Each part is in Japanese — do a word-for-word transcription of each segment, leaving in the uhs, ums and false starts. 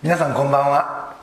皆さんこんばんは。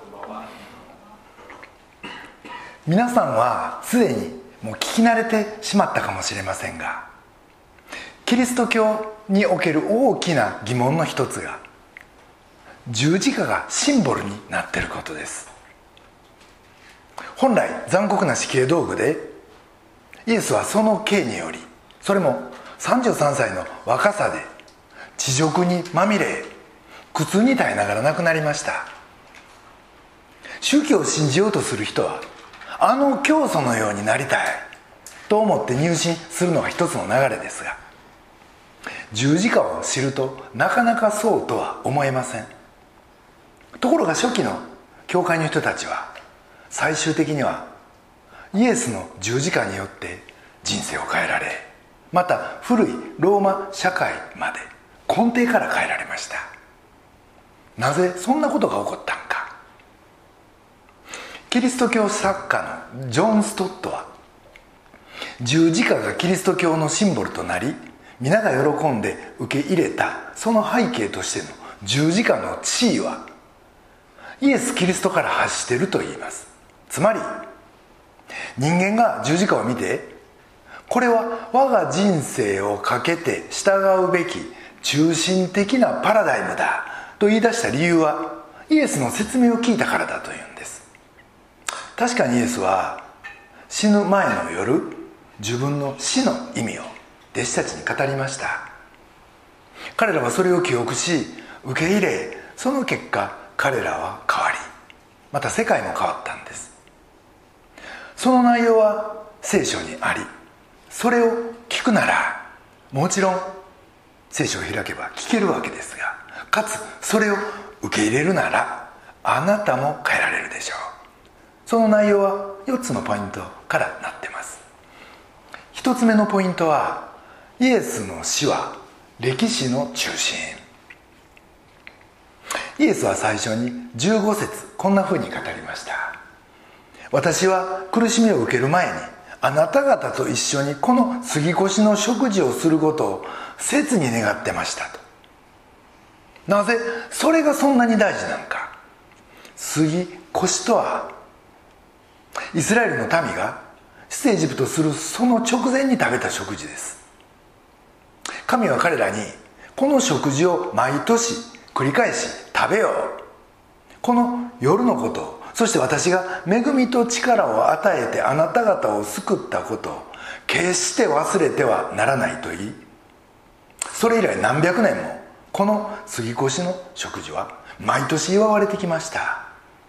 皆さんはすでにもう聞き慣れてしまったかもしれませんが、キリスト教における大きな疑問の一つが、十字架がシンボルになっていることです。本来残酷な死刑道具で、イエスはその刑により、それもさんじゅうさんさいの若さで恥辱にまみれ、苦痛に耐えながら亡くなりました。宗教を信じようとする人は、あの教祖のようになりたいと思って入信するのが一つの流れですが、十字架を知るとなかなかそうとは思えません。ところが初期の教会の人たちは、最終的にはイエスの十字架によって人生を変えられ、また古いローマ社会まで根底から変えられました。なぜそんなことが起こったのか。キリスト教作家のジョン・ストットは、十字架がキリスト教のシンボルとなり、皆が喜んで受け入れたその背景としての十字架の地位は、イエス・キリストから発していると言います。つまり人間が十字架を見て、これは我が人生をかけて従うべき中心的なパラダイムだと言い出した理由は、イエスの説明を聞いたからだというんです。確かにイエスは死ぬ前の夜、自分の死の意味を弟子たちに語りました。彼らはそれを記憶し受け入れ、その結果彼らは変わり、また世界も変わったんです。その内容は聖書にあり、それを聞くならもちろん聖書を開けば聞けるわけですが、かつそれを受け入れるならあなたも変えられるでしょう。その内容はよっつのポイントからなっています。ひとつめのポイントは、イエスの死は歴史の中心。イエスは最初にじゅうご節、こんなふうに語りました。私は苦しみを受ける前にあなた方と一緒にこの杉越の食事をすることを切に願ってましたと。なぜそれがそんなに大事なのか。杉越とはイスラエルの民が出エジプトするその直前に食べた食事です。神は彼らにこの食事を毎年繰り返し食べよう、この夜のことを、そして私が恵みと力を与えてあなた方を救ったことを決して忘れてはならないと言い、それ以来何百年もこの杉越の食事は毎年祝われてきました。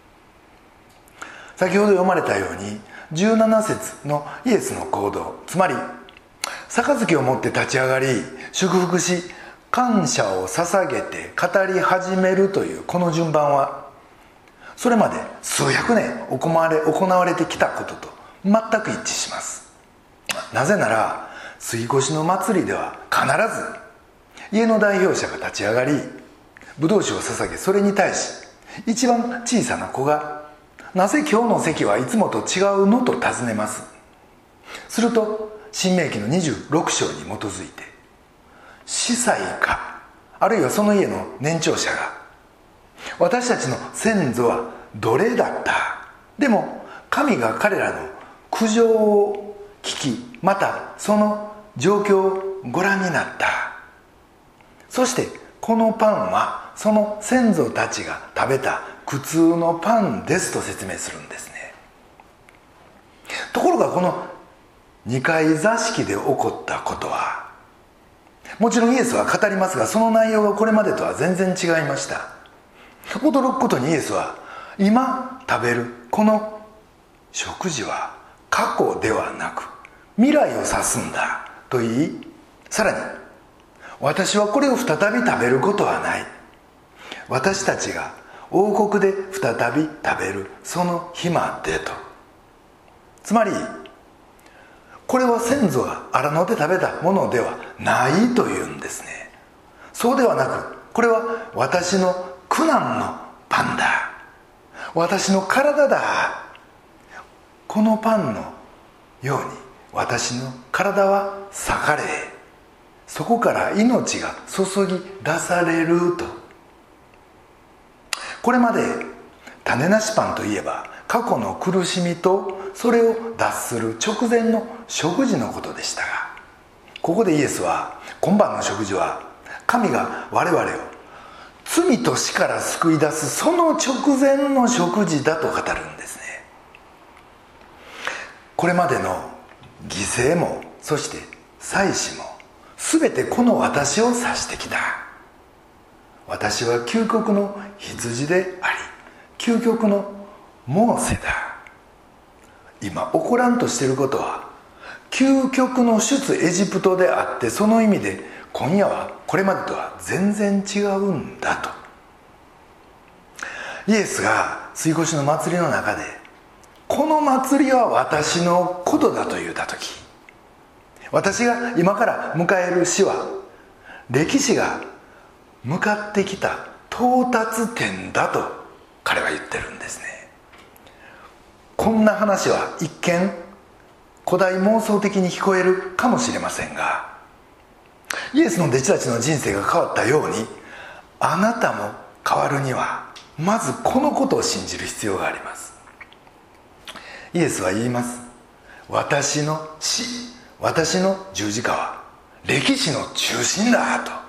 先ほど読まれたようにじゅうなな節のイエスの行動、つまり杯を持って立ち上がり祝福し感謝を捧げて語り始めるというこの順番は、それまで数百年行われ、行われてきたことと全く一致します。なぜなら杉越の祭りでは必ず家の代表者が立ち上がりブドウ酒を捧げ、それに対し一番小さな子が、なぜ今日の席はいつもと違うのと尋ねます。すると申命記のにじゅうろく章に基づいて、司祭かあるいはその家の年長者が、私たちの先祖は奴隷だった、でも神が彼らの苦情を聞き、またその状況をご覧になった、そしてこのパンはその先祖たちが食べた苦痛のパンですと説明するんですね。ところがこの二階座敷で起こったことは、もちろんイエスは語りますが、その内容がこれまでとは全然違いました。驚くことにイエスは、今食べるこの食事は過去ではなく未来を指すんだと言い、さらに私はこれを再び食べることはない、私たちが王国で再び食べるその日までと。つまりこれは先祖が荒野で食べたものではないというんですね。そうではなく、これは私の苦難のパンだ、私の体だ。このパンのように私の体は裂かれ、そこから命が注ぎ出されると。 これまで種なしパンといえば過去の苦しみとそれを脱する直前の食事のことでしたが、ここでイエスは今晩の食事は神が我々を罪と死から救い出すその直前の食事だと語るんですね。これまでの犠牲もそして祭祀も全てこの私を指してきた。私は究極の羊であり究極のモーセだ。今起こらんとしていることは究極の出エジプトであって、その意味で今夜はこれまでとは全然違うんだと。イエスが杉越の祭りの中でこの祭りは私のことだと言った時、私が今から迎える死は歴史が向かってきた到達点だと彼は言ってるんですね。こんな話は一見古代妄想的に聞こえるかもしれませんが、イエスの弟子たちの人生が変わったようにあなたも変わるにはまずこのことを信じる必要があります。イエスは言います。私の死、私の十字架は歴史の中心だと。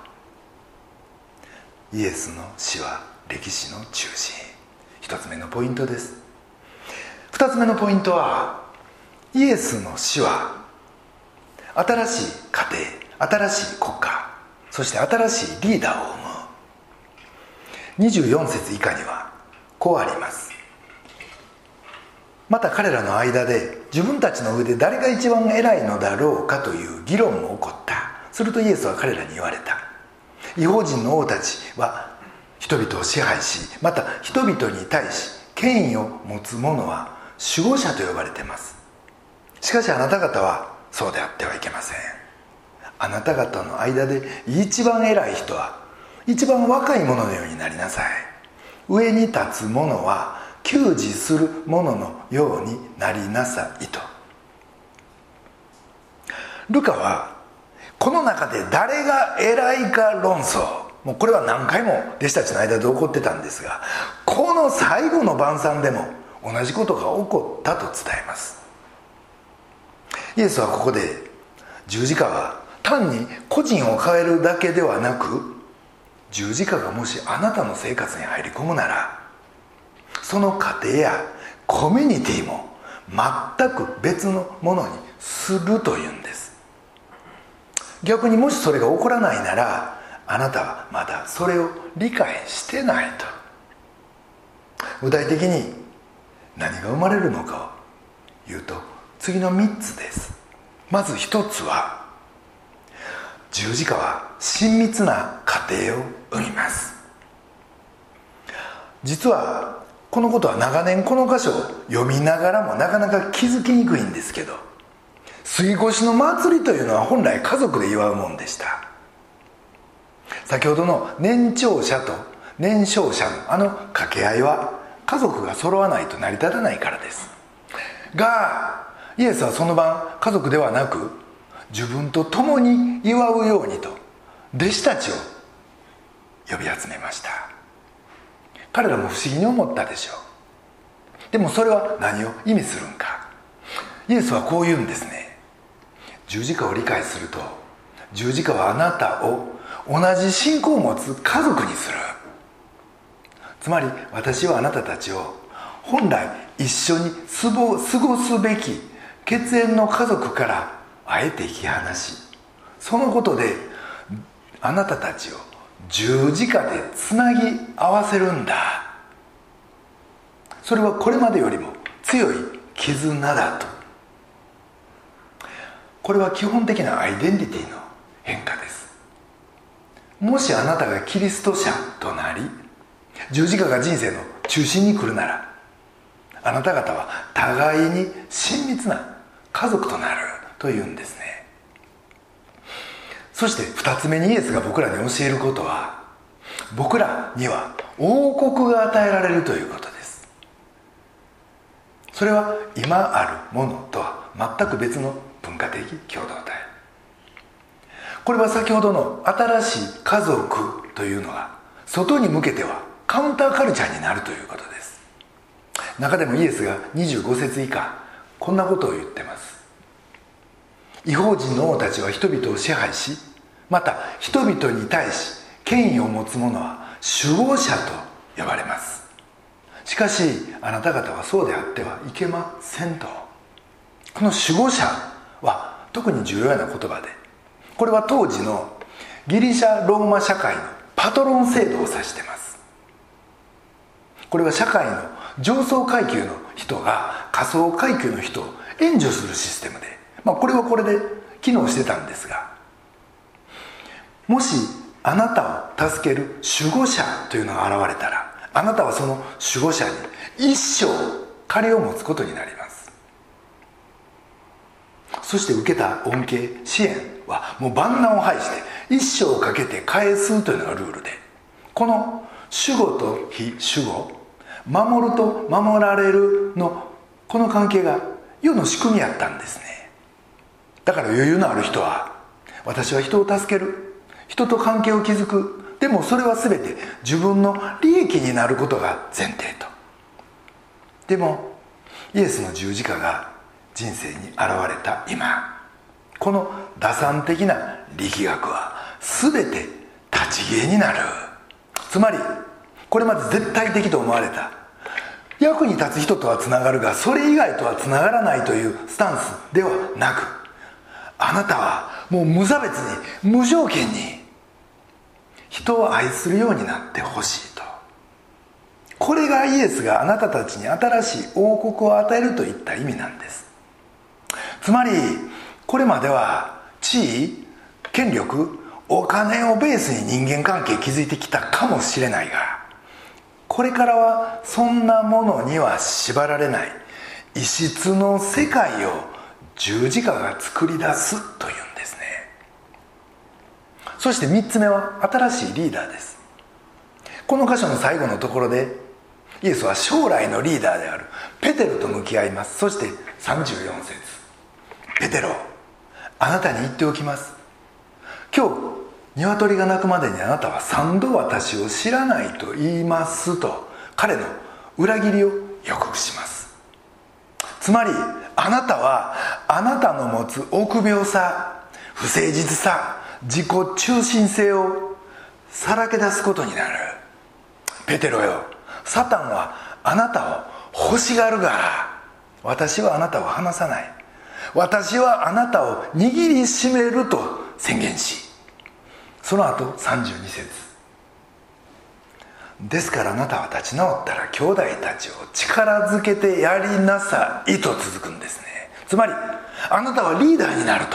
イエスの死は歴史の中心。一つ目のポイントです。二つ目のポイントは、イエスの死は新しい家庭、新しい国家、そして新しいリーダーを生む。にじゅうよん節以下にはこうあります。また彼らの間で自分たちの上で誰が一番偉いのだろうかという議論も起こった。するとイエスは彼らに言われた。異邦人の王たちは人々を支配し、また人々に対し権威を持つ者は守護者と呼ばれています。しかしあなた方はそうであってはいけません。あなた方の間で一番偉い人は一番若い者のようになりなさい。上に立つ者は給仕する者のようになりなさいと。ルカはこの中で誰が偉いか論争、もうこれは何回も弟子たちの間で起こってたんですが、この最後の晩餐でも同じことが起こったと伝えます。イエスはここで十字架は単に個人を変えるだけではなく、十字架がもしあなたの生活に入り込むなら、その家庭やコミュニティも全く別のものにするというんです。逆にもしそれが起こらないなら、あなたはまだそれを理解してないと。具体的に何が生まれるのかを言うと次のみっつです。まずひとつは、十字架は親密な家庭を生みます。実はこのことは長年この箇所を読みながらもなかなか気づきにくいんですけど、杉越の祭りというのは本来家族で祝うもんでした。先ほどの年長者と年少者のあの掛け合いは家族が揃わないと成り立たないからですが、イエスはその晩家族ではなく自分と共に祝うようにと弟子たちを呼び集めました。彼らも不思議に思ったでしょう。でもそれは何を意味するんか。イエスはこう言うんですね。十字架を理解すると、十字架はあなたを同じ信仰を持つ家族にする。つまり私はあなたたちを本来一緒に過ごすべき血縁の家族からあえて引き離し、そのことであなたたちを十字架でつなぎ合わせるんだ。それはこれまでよりも強い絆だと。これは基本的なアイデンティティの変化です。もしあなたがキリスト者となり十字架が人生の中心に来るなら、あなた方は互いに親密な家族となるというんですね。そして二つ目にイエスが僕らに教えることは、僕らには王国が与えられるということです。それは今あるものとは全く別の文化的共同体。これは先ほどの新しい家族というのが外に向けてはカウンターカルチャーになるということです。中でもイエスがにじゅうご節以下、こんなことを言ってます。異邦人の王たちは人々を支配し、また人々に対し権威を持つ者は守護者と呼ばれます。しかしあなた方はそうであってはいけませんと。この守護者は特に重要な言葉で、これは当時のギリシャローマ社会のパトロン制度を指しています。これは社会の上層階級の人が下層階級の人を援助するシステムで、まあ、これはこれで機能してたんですが、もしあなたを助ける守護者というのが現れたら、あなたはその守護者に一生借りを持つことになります。そして受けた恩恵支援はもう万難を排して一生かけて返すというのがルールで、この守護と非守護、守ると守られるのこの関係が世の仕組みやったんですね。だから余裕のある人は、私は人を助ける、人と関係を築く、でもそれは全て自分の利益になることが前提と。でもイエスの十字架が人生に現れた今、この打算的な力学は全て立ち消えになる。つまりこれまで絶対的と思われた役に立つ人とはつながるがそれ以外とはつながらないというスタンスではなく、あなたはもう無差別に無条件に人を愛するようになってほしいと。これがイエスがあなたたちに新しい王国を与えるといった意味なんです。つまりこれまでは地位、権力、お金をベースに人間関係築いてきたかもしれないが、これからはそんなものには縛られない異質の世界を十字架が作り出すというんですね。そしてみっつめは新しいリーダーです。この箇所の最後のところでイエスは将来のリーダーであるペテロと向き合います。そしてさんじゅうよん節、ペテロ、あなたに言っておきます。今日鶏が鳴くまでにあなたは三度私を知らないと言いますと、彼の裏切りを予告します。つまりあなたはあなたの持つ臆病さ、不誠実さ、自己中心性をさらけ出すことになる。ペテロよ、サタンはあなたを欲しがるが、私はあなたを離さない。私はあなたを握りしめると宣言し、その後さんじゅうに節、ですからあなたは立ち直ったら兄弟たちを力づけてやりなさいと続くんですね。つまりあなたはリーダーになると。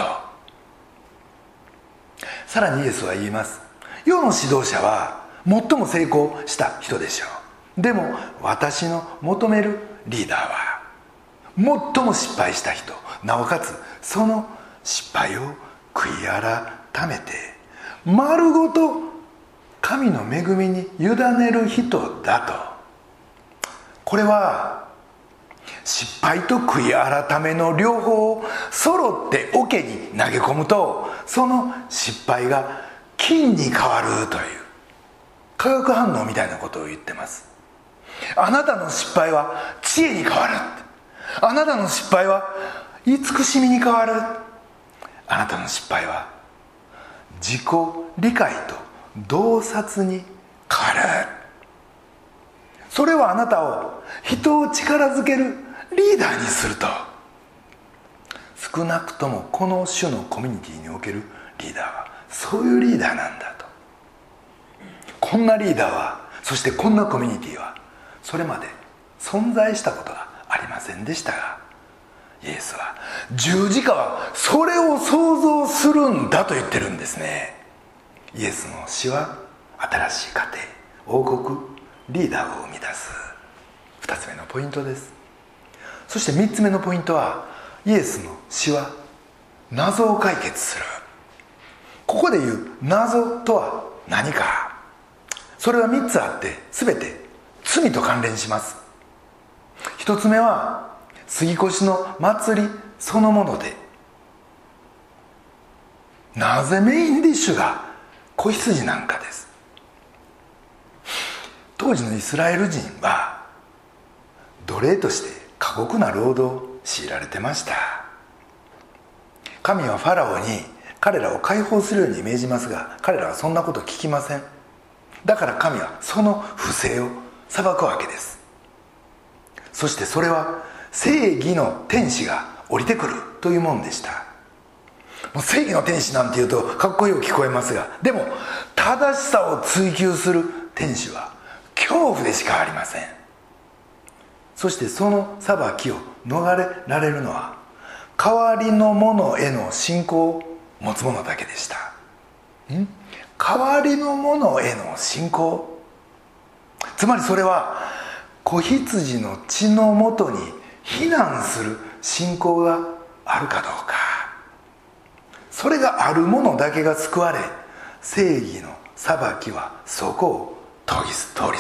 さらにイエスは言います。世の指導者は最も成功した人でしょう。でも私の求めるリーダーは最も失敗した人、なおかつその失敗を悔い改めて丸ごと神の恵みに委ねる人だと。これは失敗と悔い改めの両方を揃って桶に投げ込むと、その失敗が金に変わるという化学反応みたいなことを言ってます。あなたの失敗は知恵に変わる。あなたの失敗は慈しみに変わる。あなたの失敗は自己理解と洞察に変わる。それはあなたを人を力づけるリーダーにすると。少なくともこの種のコミュニティにおけるリーダーはそういうリーダーなんだと。こんなリーダーは、そしてこんなコミュニティはそれまで存在したことがありませんでしたが、イエスは十字架はそれを創造するんだと言ってるんですね。イエスの死は新しい家庭、王国、リーダーを生み出すふたつめのポイントです。そしてみっつめのポイントは、イエスの死は謎を解決する。ここで言う謎とは何か、それはみっつあって全て罪と関連します。ひとつめは杉越の祭りそのもので、なぜメインディッシュが子羊なんかです。当当時のイスラエル人は奴隷として過酷な労働を強いられてました。神はファラオに彼らを解放するように命じますが、彼らはそんなこと聞きません。だから神はその不正を裁くわけです。そしてそれは正義の天使が降りてくるというものでした。もう正義の天使なんていうとかっこよく聞こえますが、でも正しさを追求する天使は恐怖でしかありません。そしてその裁きを逃れられるのは代わりのものへの信仰を持つ者だけでした。ん代わりのものへの信仰、つまりそれは子羊の血のもとに避難する信仰があるかどうか、それがある者だけが救われ、正義の裁きはそこを通り過ぎるって。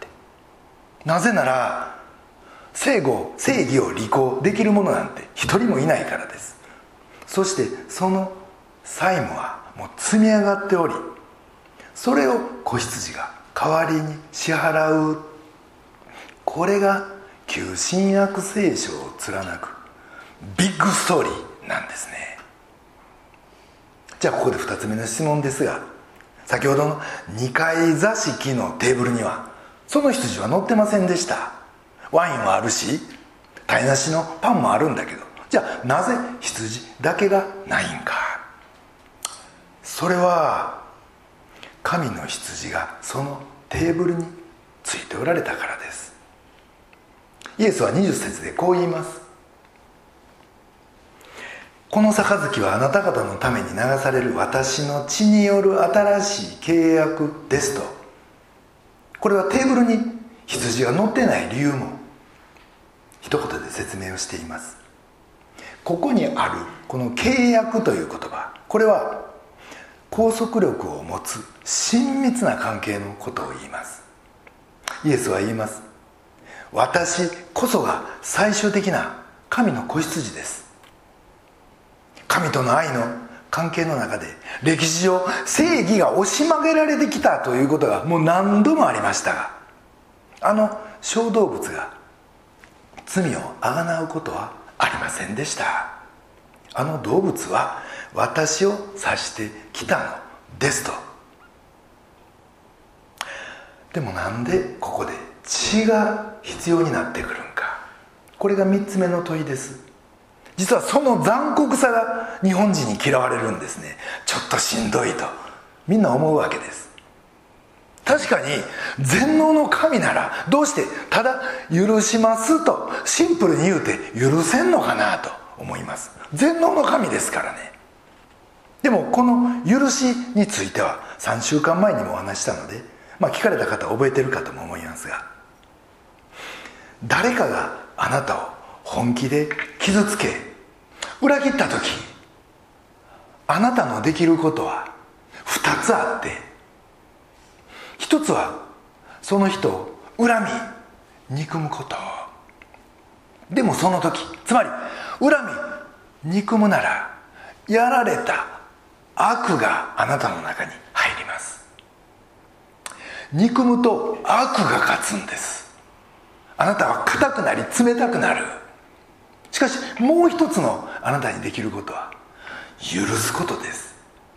なぜなら正義正義を履行できる者なんて一人もいないからです。そしてその債務はもう積み上がっており、それを子羊が代わりに支払う、これが旧新約聖書を貫くビッグストーリーなんですね。じゃあここでふたつめの質問ですが、先ほどのにかい座敷のテーブルにはその羊は乗ってませんでした。ワインはあるし種なしのパンもあるんだけど、じゃあなぜ羊だけがないんか。それは神の羊がそのテーブルについておられたからです。イエスはにじゅっ節でこう言います。この杯はあなた方のために流される私の血による新しい契約ですと。これはテーブルに羊が乗ってない理由も一言で説明をしています。ここにあるこの契約という言葉、これは拘束力を持つ親密な関係のことを言います。イエスは言います。私こそが最終的な神の子羊です。神との愛の関係の中で歴史上正義が押し曲げられてきたということがもう何度もありましたが、あの小動物が罪をあがなうことはありませんでした。あの動物は私を指してきたのですと。でもなんでここで血が必要になってくるんか。これがみっつめの問いです。実はその残酷さが日本人に嫌われるんですね。ちょっとしんどいとみんな思うわけです。確かに全能の神ならどうしてただ許しますとシンプルに言うて許せんのかなと思います。全能の神ですからね。でもこの許しについてはさんしゅうかんまえにもお話したので、まあ、聞かれた方は覚えてるかとも思いますが、誰かがあなたを本気で傷つけ裏切った時、あなたのできることはふたつあって、一つはその人を恨み憎むこと。でもその時、つまり恨み憎むならやられた悪があなたの中に入ります。憎むと悪が勝つんです。あなたは硬くなり冷たくなる。しかしもう一つのあなたにできることは許すことです。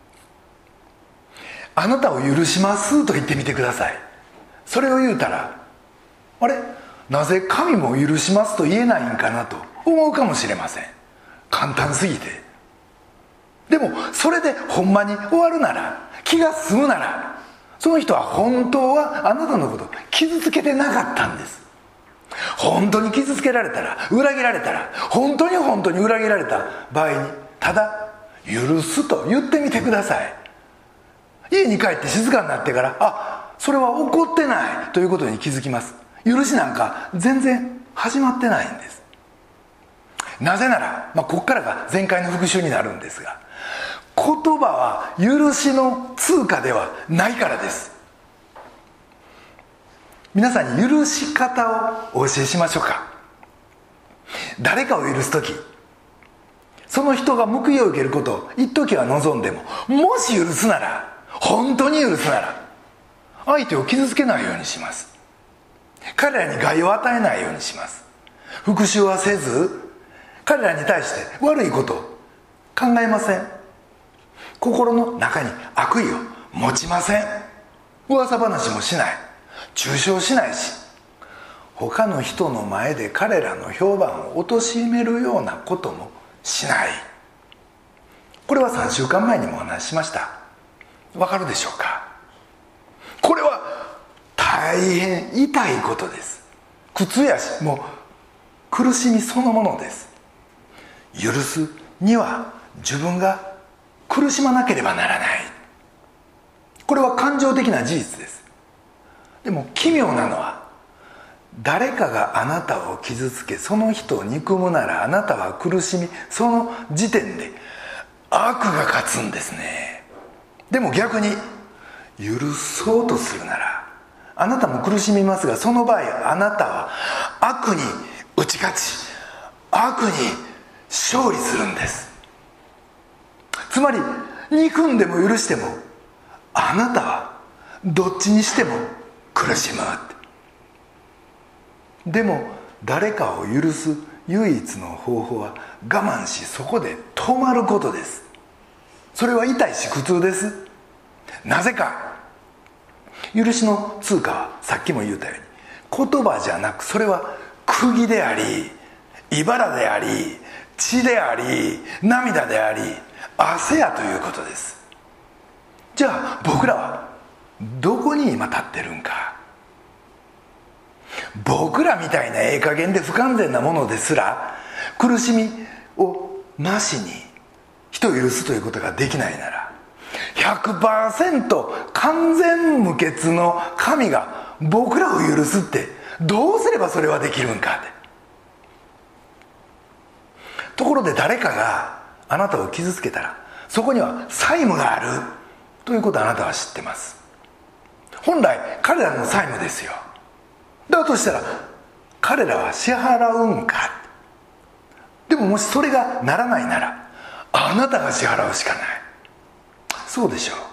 あなたを許しますと言ってみてください。それを言うたら、あれなぜ神も許しますと言えないんかなと思うかもしれません。簡単すぎて。でもそれでほんまに終わるなら、気が済むなら、その人は本当はあなたのことを傷つけてなかったんです。本当に傷つけられたら、裏切られたら、本当に本当に裏切られた場合にただ許すと言ってみてください。家に帰って静かになってから、あ、それは怒ってないということに気づきます。許しなんか全然始まってないんです。なぜなら、まあ、ここからが前回の復習になるんですが、言葉は許しの通貨ではないからです。皆さんに許し方をお教えしましょうか。誰かを許すとき、その人が報いを受けることを一時は望んでも、もし許すなら、本当に許すなら相手を傷つけないようにします。 彼らに害を与えないようにします。復讐はせず、彼らに対して悪いことを考えません。心の中に悪意を持ちません。噂話もしない。中傷しないし、他の人の前で彼らの評判を貶めるようなこともしない。これはさんしゅうかんまえにもお話ししました。わかるでしょうか。これは大変痛いことです。苦痛やし、もう苦しみそのものです。許すには自分が苦しまなければならない。これは感情的な事実です。でも奇妙なのは、誰かがあなたを傷つけ、その人を憎むならあなたは苦しみ、その時点で悪が勝つんですね。でも逆に許そうとするならあなたも苦しみますが、その場合あなたは悪に打ち勝ち、悪に勝利するんです。つまり憎んでも許してもあなたはどっちにしても苦しむ。でも誰かを許す唯一の方法は我慢し、そこで止まることです。それは痛いし苦痛です。なぜか、許しの通貨はさっきも言ったように言葉じゃなく、それは釘であり、茨であり、血であり、涙であり、汗やということです。じゃあ僕らはどこに今立ってるんか。僕らみたいなええ加減で不完全なものですら苦しみをなしに人を許すということができないなら、 ひゃくパーセント 完全無欠の神が僕らを許すってどうすればそれはできるんかって。ところで誰かがあなたを傷つけたら、そこには債務があるということをあなたは知ってます。本来彼らの債務ですよ。だとしたら彼らは支払うんか。でももしそれがならないならあなたが支払うしかない。そうでしょう。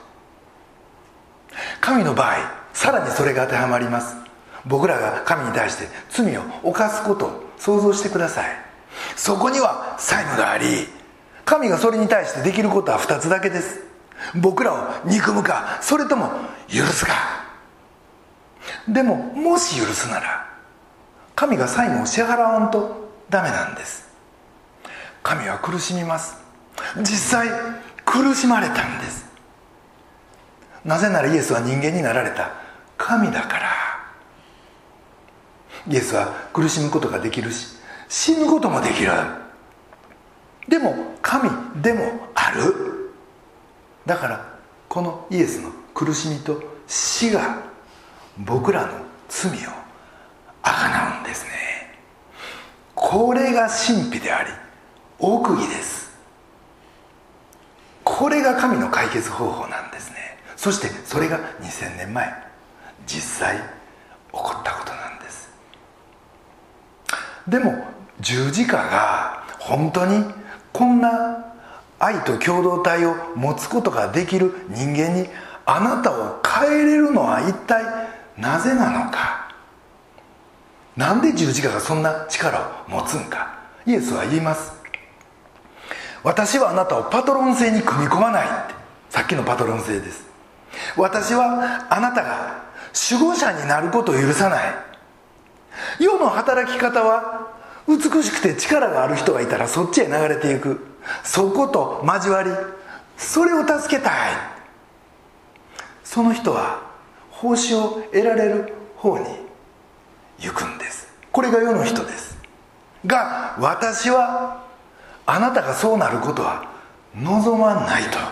神の場合さらにそれが当てはまります。僕らが神に対して罪を犯すことを想像してください。そこには債務があり、神がそれに対してできることはふたつだけです。僕らを憎むか、それとも許すか。でももし許すなら神が債務を支払わんとダメなんです。神は苦しみます。実際苦しまれたんです。なぜならイエスは人間になられた神だから。イエスは苦しむことができるし死ぬこともできる。でも神でもある。だからこのイエスの苦しみと死が僕らの罪をあがなうんですね。これが神秘であり奥義です。これが神の解決方法なんですね。そしてそれがにせんねんまえ実際起こったことなんです。でも十字架が本当にこんな愛と共同体を持つことができる人間にあなたを変えれるのは一体なぜなのか。なんで十字架がそんな力を持つんか。イエスは言います。私はあなたをパトロン制に組み込まないって。さっきのパトロン制です。私はあなたが守護者になることを許さない。世の働き方は美しくて力がある人がいたらそっちへ流れていく。そこと交わり、それを助けたい。その人は報酬を得られる方に行くんです。これが世の人ですが、私はあなたがそうなることは望まないと。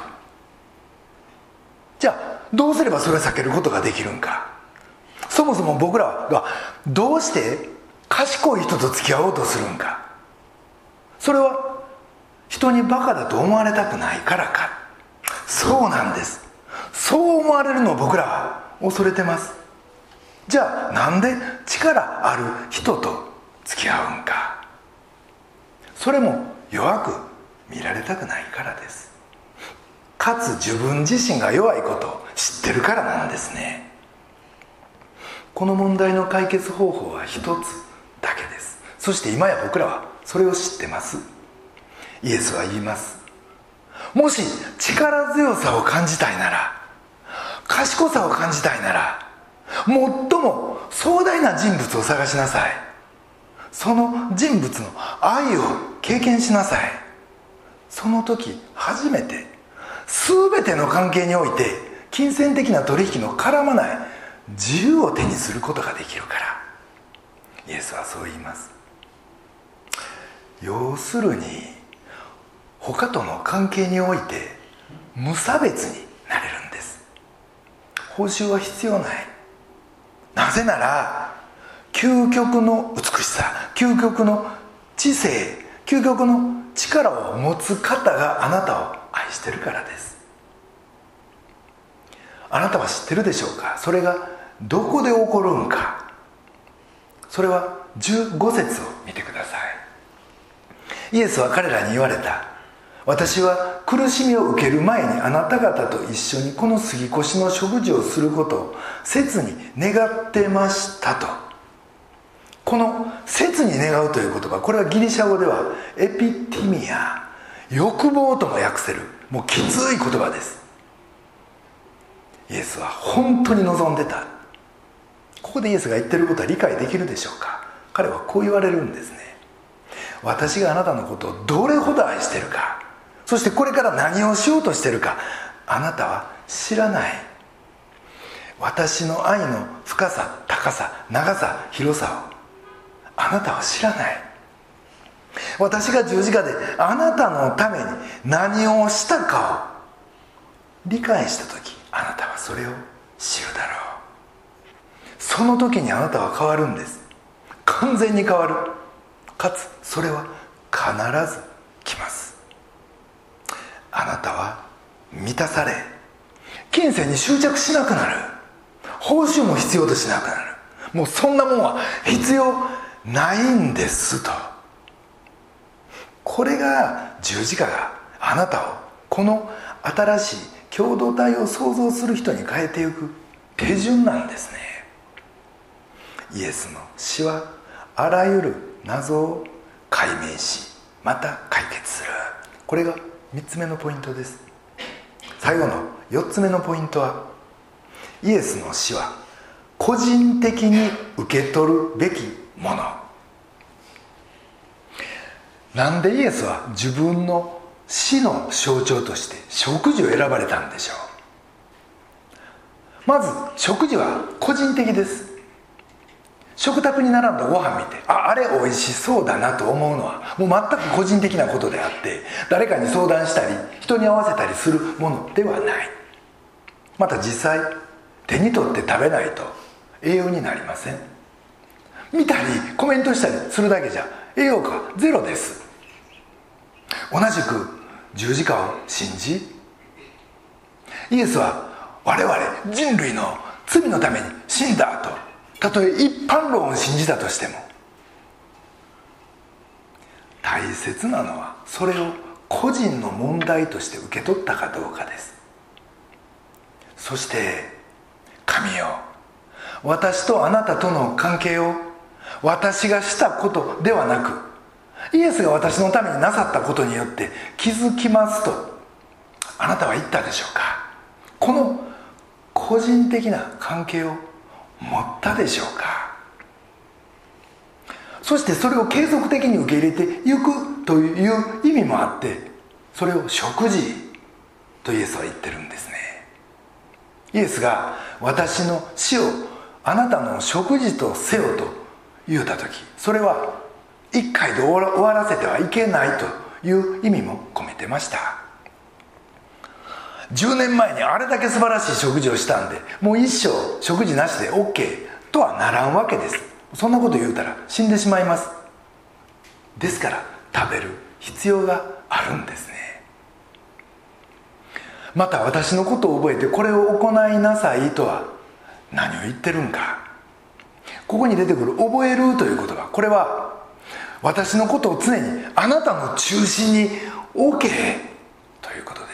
じゃあどうすればそれを避けることができるんか。そもそも僕らはどうして賢い人と付き合おうとするんか。それは人にバカだと思われたくないからか。そうなんです。そう思われるのを僕らは恐れてます。じゃあなんで力ある人と付き合うんか。それも弱く見られたくないからです。かつ自分自身が弱いことを知ってるからなんですね。 この問題の解決方法は一つだけです。そして今や僕らはそれを知ってます。イエスは言います。もし力強さを感じたいなら、賢さを感じたいなら、最も壮大な人物を探しなさい。その人物の愛を経験しなさい。その時初めて全ての関係において金銭的な取引の絡まない自由を手にすることができるから。イエスはそう言います。要するに他との関係において無差別になれるんです。報酬は必要ない。なぜなら究極の美しさ、究極の知性、究極の力を持つ方があなたを愛してるからです。あなたは知ってるでしょうか。それがどこで起こるんか。それはじゅうご節を見てください。イエスは彼らに言われた。私は苦しみを受ける前にあなた方と一緒にこの杉越の食事をすることを切に願ってましたと。この切に願うという言葉、これはギリシャ語ではエピティミア、欲望とも訳せる、もうきつい言葉です。イエスは本当に望んでた。ここでイエスが言ってることは理解できるでしょうか。彼はこう言われるんですね。私があなたのことをどれほど愛してるか、そしてこれから何をしようとしてるか、あなたは知らない。私の愛の深さ、高さ、長さ、広さをあなたは知らない。私が十字架であなたのために何をしたかを理解した時、あなたはそれを知るだろう。その時にあなたは変わるんです。完全に変わる。かつそれは必ず来ます。あなたは満たされ、金銭に執着しなくなる。報酬も必要としなくなる。もうそんなもんは必要ないんですと。これが十字架があなたをこの新しい共同体を創造する人に変えていく手順なんですね。イエスの死はあらゆる謎を解明し、また解決する。これがみっつめのポイントです。最後のよっつめのポイントは、イエスの死は個人的に受け取るべきもの。なんでイエスは自分の死の象徴として食事を選ばれたんでしょう。まず食事は個人的です。食卓に並んだご飯見て、あ、あれ美味しそうだなと思うのはもう全く個人的なことであって、誰かに相談したり人に合わせたりするものではない。また実際手に取って食べないと栄養になりません。見たりコメントしたりするだけじゃ栄養価ゼロです。同じく十字架を信じ、イエスは我々人類の罪のために死んだと、たとえ一般論を信じたとしても、大切なのはそれを個人の問題として受け取ったかどうかです。そして神よ、私とあなたとの関係を私がしたことではなく、イエスが私のためになさったことによって気づきますとあなたは言ったでしょうか。この個人的な関係を持ったでしょうか。そしてそれを継続的に受け入れていくという意味もあって、それを食事とイエスは言ってるんですね。イエスが私の死をあなたの食事とせよと言うた時、それは一回で終わらせてはいけないという意味も込めてました。じゅうねんまえにあれだけ素晴らしい食事をしたんで、もう一生食事なしで OK とはならんわけです。そんなこと言うたら死んでしまいます。ですから食べる必要があるんですね。また私のことを覚えてこれを行いなさいとは何を言ってるんか。ここに出てくる覚えるという言葉、これは私のことを常にあなたの中心に置けということです。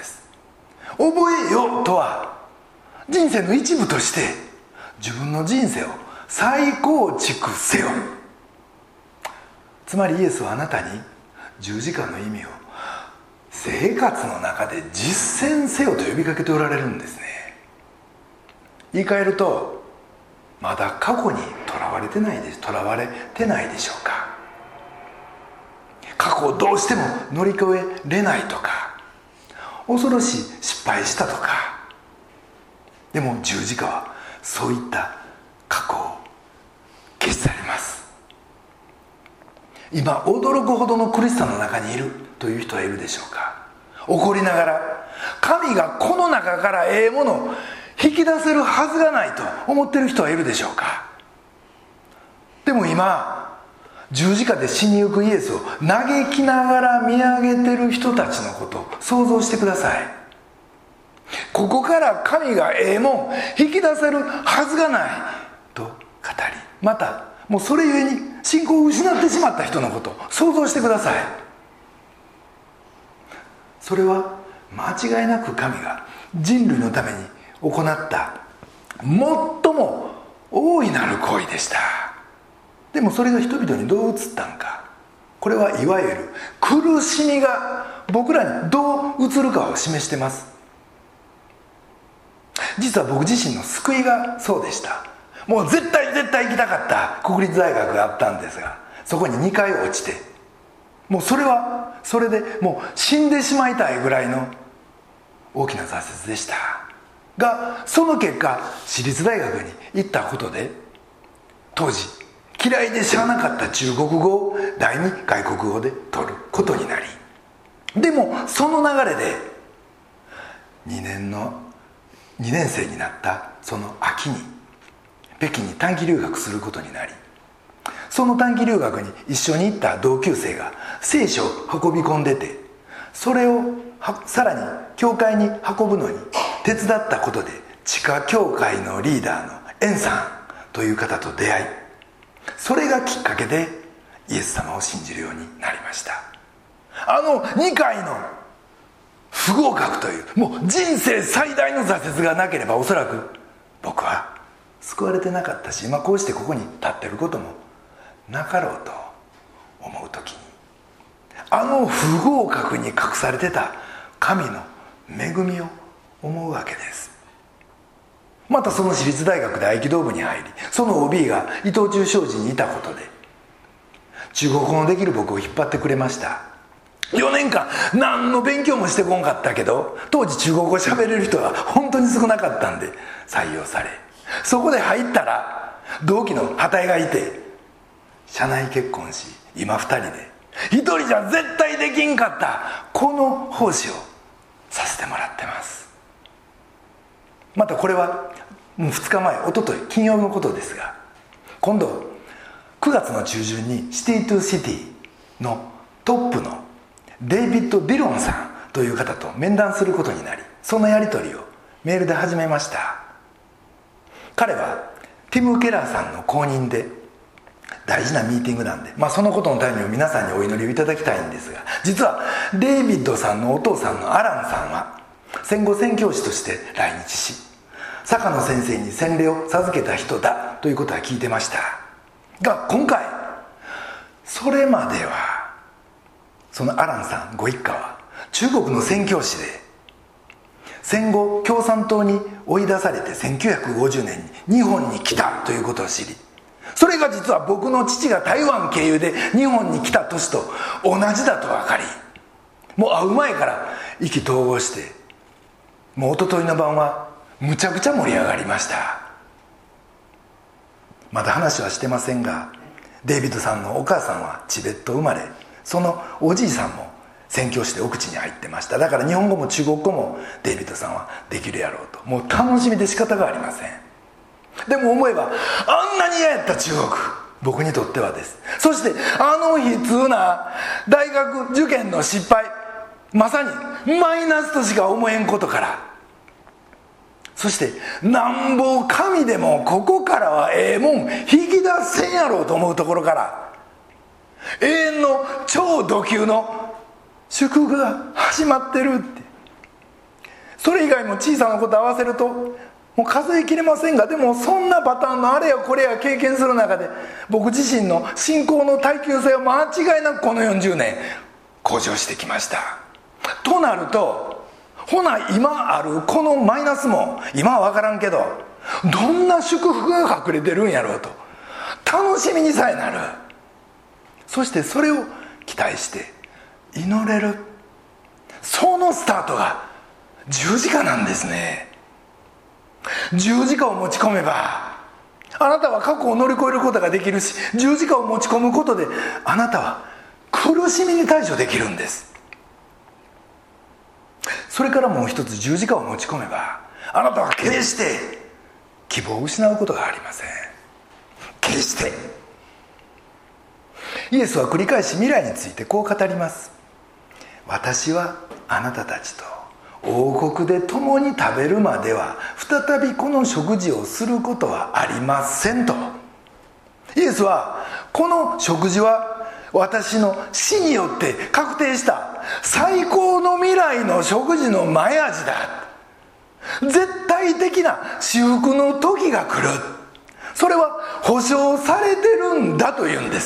覚えよとは人生の一部として自分の人生を再構築せよ。つまりイエスはあなたに十字架の意味を生活の中で実践せよと呼びかけておられるんですね。言い換えると、まだ過去にとらわれてないでとらわれてないでしょうか。過去をどうしても乗り越えれないとか、恐ろしい失敗したとか。でも十字架はそういった過去を消し去ります。今驚くほどの苦しさの中にいるという人はいるでしょうか。怒りながら、神がこの中からええものを引き出せるはずがないと思っている人はいるでしょうか。でも今十字架で死にゆくイエスを嘆きながら見上げてる人たちのことを想像してください。ここから神がええもん引き出せるはずがないと語り、またもうそれゆえに信仰を失ってしまった人のことを想像してください。それは間違いなく神が人類のために行った最も大いなる行為でした。でもそれが人々にどう映ったのか、これはいわゆる苦しみが僕らにどう映るかを示しています。実は僕自身の救いがそうでした。もう絶対絶対行きたかった国立大学があったんですが、そこににかい落ちて、もうそれはそれでもう死んでしまいたいぐらいの大きな挫折でしたが、その結果私立大学に行ったことで、当時嫌いでしゃあなかった中国語を第二外国語で取ることになり、でもその流れでにねんのにねん生になったその秋に北京に短期留学することになり、その短期留学に一緒に行った同級生が聖書を運び込んでて、それをさらに教会に運ぶのに手伝ったことで、地下教会のリーダーのエンさんという方と出会い、それがきっかけでイエス様を信じるようになりました。あのにかいの不合格という、もう人生最大の挫折がなければ、おそらく僕は救われてなかったし、今こうしてここに立ってることもなかろうと思う時に、あの不合格に隠されてた神の恵みを思うわけです。またその私立大学で合気道部に入り、その オービー が伊藤忠商事にいたことで中国語のできる僕を引っ張ってくれました。よねんかん何の勉強もしてこんかったけど、当時中国語喋れる人が本当に少なかったんで採用され、そこで入ったら同期の旗井がいて、社内結婚し、今ふたりで一人じゃ絶対できんかったこの奉仕をさせてもらってます。またこれはもうふつかまえ、おととい金曜のことですが、今度くがつの中旬にシティトゥシティのトップのデイビッド・ディロンさんという方と面談することになり、そのやり取りをメールで始めました。彼はティム・ケラーさんの後任で大事なミーティングなんで、まあ、そのことのために皆さんにお祈りをいただきたいんですが、実はデイビッドさんのお父さんのアランさんは戦後宣教師として来日し、坂野先生に洗礼を授けた人だということは聞いてましたが、今回それまではそのアランさんご一家は中国の宣教師で、戦後共産党に追い出されてせんきゅうひゃくごじゅうねんに日本に来たということを知り、それが実は僕の父が台湾経由で日本に来た年と同じだと分かり、もう会う前から意気投合して、もう一昨日の晩はむちゃくちゃ盛り上がりました。まだ話はしてませんが、デイビッドさんのお母さんはチベット生まれ、そのおじいさんも宣教師で奥地に入ってました。だから日本語も中国語もデイビッドさんはできるやろうと、もう楽しみで仕方がありません。でも思えば、あんなに嫌やった中国、僕にとってはです。そしてあの悲痛な大学受験の失敗、まさにマイナスとしか思えんことから、そしてなんぼ神でもここからはええもん引き出せんやろうと思うところから、永遠の超ド級の祝福が始まってるって、それ以外も小さなこと合わせるともう数えきれませんが、でもそんなパターンのあれやこれや経験する中で、僕自身の信仰の耐久性は間違いなくこのよんじゅうねん向上してきました。となると、ほな今あるこのマイナスも今は分からんけど、どんな祝福が隠れてるんやろうと楽しみにさえなる。そしてそれを期待して祈れる、そのスタートが十字架なんですね。十字架を持ち込めばあなたは過去を乗り越えることができるし、十字架を持ち込むことであなたは苦しみに対処できるんです。それからもう一つ、十字架を持ち込めばあなたは決して希望を失うことがありません。決して。イエスは繰り返し未来についてこう語ります。私はあなたたちと王国で共に食べるまでは再びこの食事をすることはありませんと。イエスはこの食事は私の死によって確定した最高の未来の食事の前味だ、絶対的な至福の時が来る、それは保証されてるんだというんです。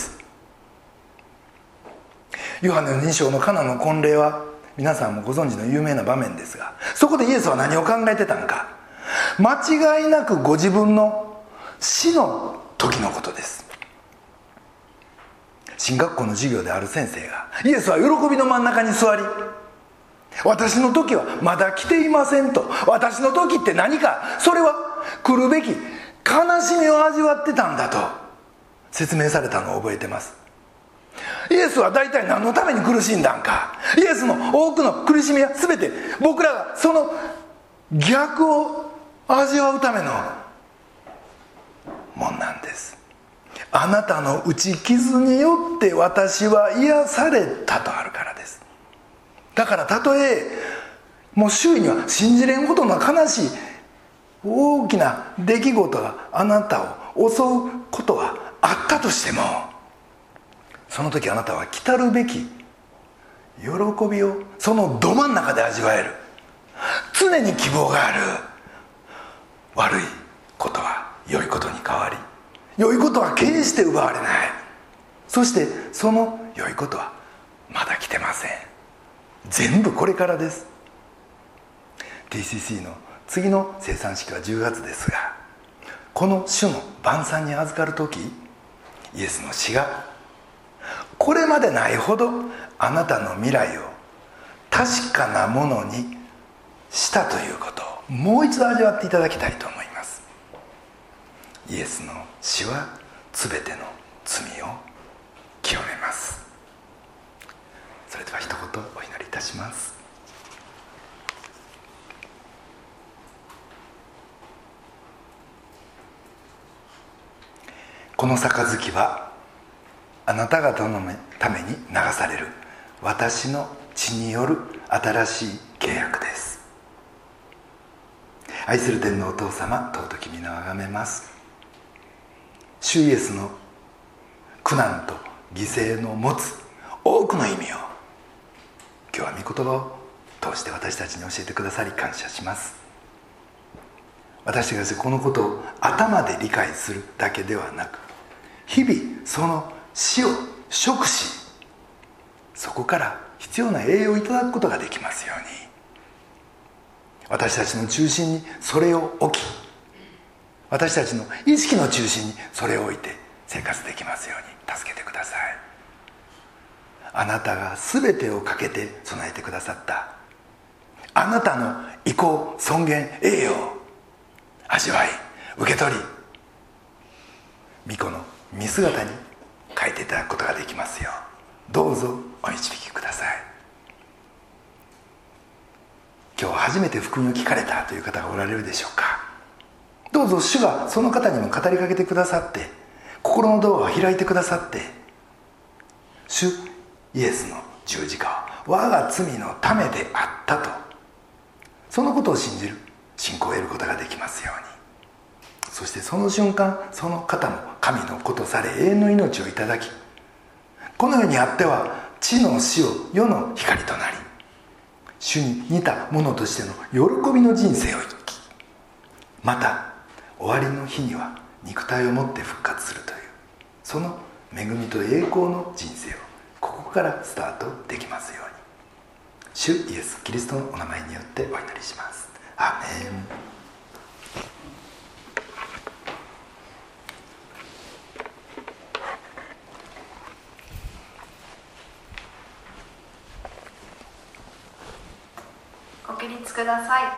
ヨハネのに章のカナの婚礼は皆さんもご存知の有名な場面ですが、そこでイエスは何を考えてたのか、間違いなくご自分の死の時のことです。進学校の授業である先生が、イエスは喜びの真ん中に座り、私の時はまだ来ていませんと。私の時って何か、それは来るべき悲しみを味わってたんだと説明されたのを覚えてます。イエスは大体何のために苦しんだんか。イエスの多くの苦しみは全て僕らがその逆を味わうためのもんなんです。あなたの打ち傷によって私は癒されたとあるからです。だからたとえもう周囲には信じれんほどの悲しい大きな出来事があなたを襲うことはあったとしても、その時あなたは来たるべき喜びをそのど真ん中で味わえる。常に希望がある。悪いことは良いことに変わり、良いことは決して奪われない。そしてその良いことはまだ来てません。全部これからです。 ティーシーシー の次の生産式はじゅうがつですが、この主の晩餐に預かる時、イエスの死がこれまでないほどあなたの未来を確かなものにしたということをもう一度味わっていただきたいと思います。イエスの死は全ての罪を清めます。それでは一言お祈りいたします。この杯はあなた方のために流される私の血による新しい契約です。愛する天のお父様、尊き皆をあがめます。主イエスの苦難と犠牲の持つ多くの意味を今日は御言葉を通して私たちに教えてくださり感謝します。私たちがこのことを頭で理解するだけではなく、日々その死を食し、そこから必要な栄養をいただくことができますように、私たちの中心にそれを置き、私たちの意識の中心にそれを置いて生活できますように助けてください。あなたが全てをかけて備えてくださったあなたの意向、尊厳、栄誉を味わい受け取り、御子の御姿に変えていただくことができますようどうぞお導きください。今日初めて福音を聞かれたという方がおられるでしょうか。どうぞ主がその方にも語りかけてくださって、心のドアを開いてくださって、主イエスの十字架は我が罪のためであったと、そのことを信じる信仰を得ることができますように。そしてその瞬間、その方も神の子とされ永遠の命をいただき、この世にあっては地の死を世の光となり、主に似たものとしての喜びの人生を生き、 また終わりの日には肉体を持って復活するという、その恵みと栄光の人生をここからスタートできますように、主イエス・キリストのお名前によってお祈りします。アーメン。 ご起立ください。